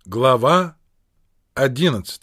Глава 11.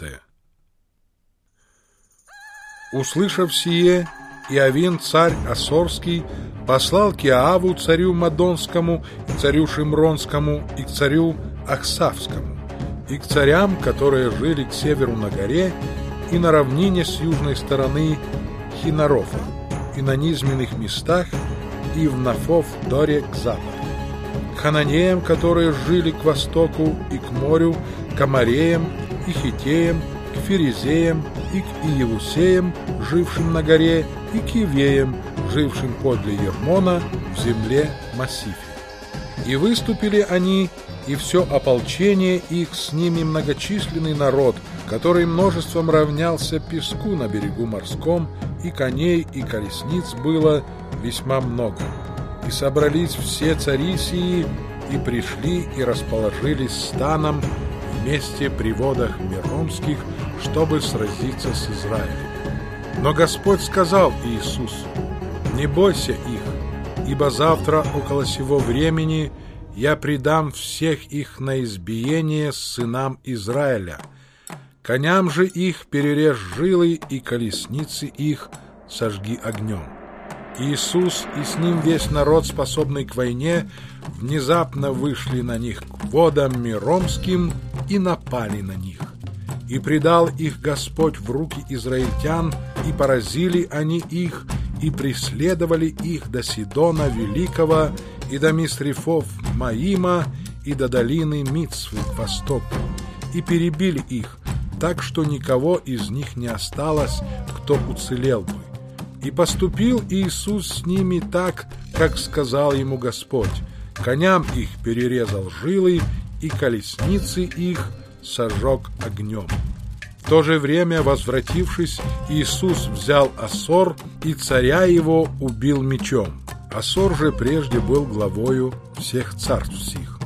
Услышав сие, Иовин, царь Ассорский, послал к Иоаву, царю Мадонскому, и царю Шимронскому, и к царю Ахсавскому, и к царям, которые жили к северу на горе, и на равнине с южной стороны Хинарофа, и на низменных местах, и в Нафов-доре к западу, к хананеям, которые жили к востоку, и к морю, к Амореям, и Хитеям, к Ферезеям, и к Иевусеям, жившим на горе, и к Евеям, жившим подле Ермона в земле Массифе. И выступили они, и все ополчение их, с ними многочисленный народ, который множеством равнялся песку на берегу морском, и коней, и колесниц было весьма много. И собрались все цари сии, и пришли, и расположились станом вместе при водах Меромских, чтобы сразиться с Израилем. Но Господь сказал Иисусу: «Не бойся их, ибо завтра около сего времени я предам всех их на избиение сынам Израиля. Коням же их перережь жилы, и колесницы их сожги огнем». Иисус и с ним весь народ, способный к войне, внезапно вышли на них к водам Меромским и напали на них. И предал их Господь в руки израильтян, и поразили они их, и преследовали их до Сидона Великого, и до Мисрефов Маима, и до долины Мицвы к востоку, и перебили их, так что никого из них не осталось, кто уцелел бы. И поступил Иисус с ними так, как сказал ему Господь. Коням их перерезал жилы, и колесницы их сожег огнем. В то же время, возвратившись, Иисус взял Ассор, и царя его убил мечом. Ассор же прежде был главою всех царств сих.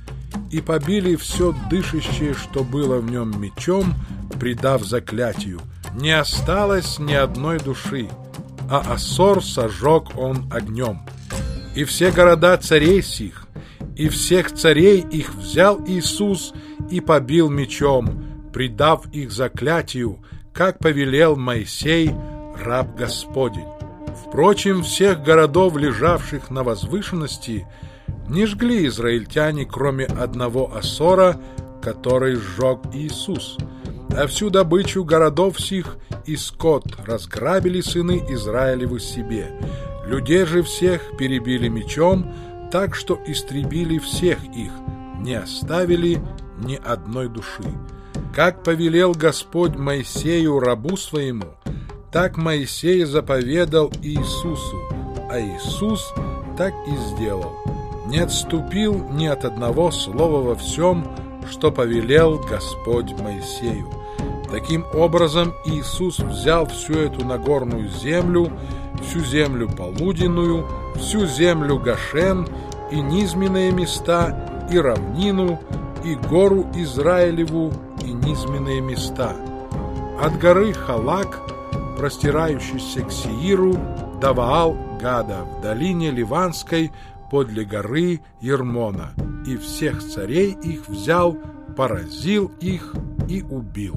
И побили все дышащее, что было в нем, мечом, предав заклятию. Не осталось ни одной души, а Ассор сожег он огнем. И все города царей сих, и всех царей их взял Иисус и побил мечом, предав их заклятию, как повелел Моисей, раб Господень. Впрочем, всех городов, лежавших на возвышенности, не жгли израильтяне, кроме одного Ассора, который сжег Иисус. А всю добычу городов сих и скот разграбили сыны Израилевы себе. Людей же всех перебили мечом, так что истребили всех их, не оставили ни одной души. Как повелел Господь Моисею, рабу своему, так Моисей заповедал Иисусу, а Иисус так и сделал. Не отступил ни от одного слова во всем, что повелел Господь Моисею. Таким образом, Иисус взял всю эту нагорную землю, всю землю полуденную, всю землю Гошен, и низменные места, и равнину, и гору Израилеву, и низменные места. От горы Халак, простирающейся к Сеиру, до Ваал-Гада, в долине Ливанской, подле горы Ермона, и всех царей их взял, поразил их и убил.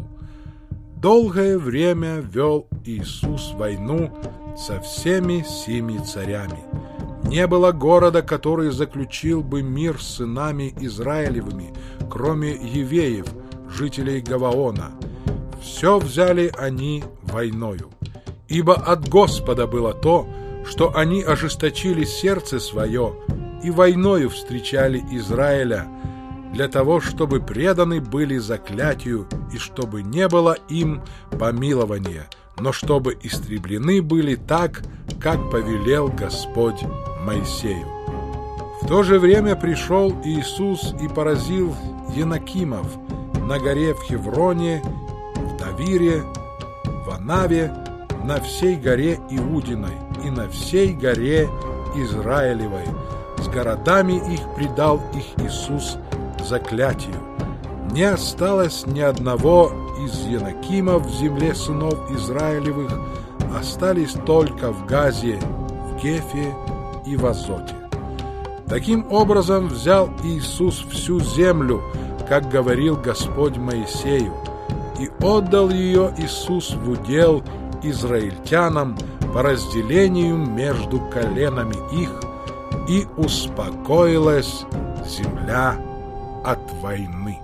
Долгое время вел Иисус войну со всеми семи царями. Не было города, который заключил бы мир с сынами Израилевыми, кроме евеев, жителей Гаваона. Все взяли они войною. Ибо от Господа было то, что они ожесточили сердце свое и войною встречали Израиля, для того, чтобы преданы были заклятию, и чтобы не было им помилования, но чтобы истреблены были так, как повелел Господь Моисею. В то же время пришел Иисус и поразил Енакимов на горе в Хевроне, в Тавире, в Анаве, на всей горе Иудиной и на всей горе Израилевой. С городами их предал их Иисус заклятию. Не осталось ни одного из Енакимов в земле сынов Израилевых, остались только в Газе, в Гефе и в Азоте. Таким образом взял Иисус всю землю, как говорил Господь Моисею, и отдал ее Иисус в удел израильтянам по разделению между коленами их, и успокоилась земля от войны.